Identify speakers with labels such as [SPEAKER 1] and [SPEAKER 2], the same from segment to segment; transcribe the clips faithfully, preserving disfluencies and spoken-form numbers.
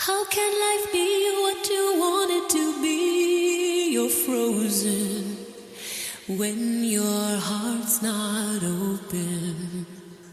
[SPEAKER 1] How can life be what you want it to be? You're frozen when your heart's not open.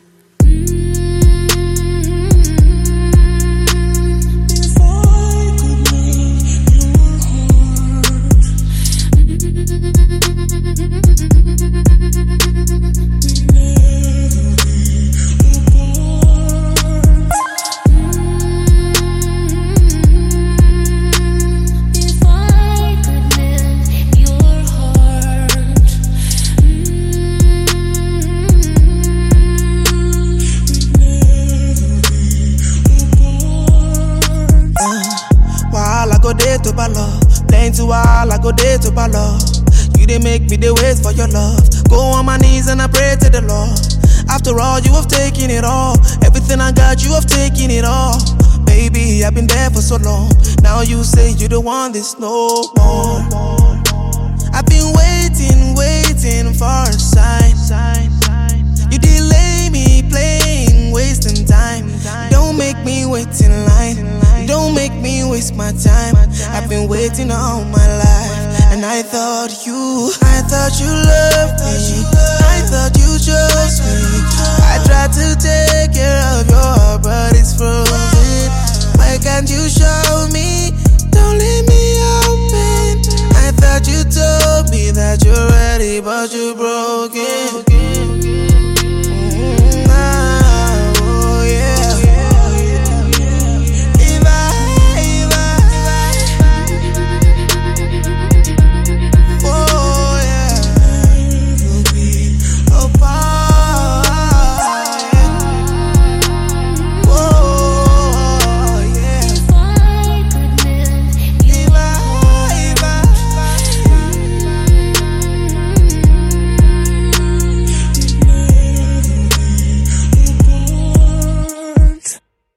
[SPEAKER 2] To balo, playing too while I go there to balo. You didn't make me the wait for your love. Go on my knees and I pray to the Lord. After all, you have taken it all. Everything I got, you have taken it all. Baby, I've been there for so long. Now you say you don't want this no more. I've been waiting, waiting for a sign. You delay me playing, wasting time. Don't make me wait in line. Don't make me waste my time. I've been waiting all my life, and I thought you, I thought you loved me. I thought you chose me. I tried to take care of your heart, but it's frozen.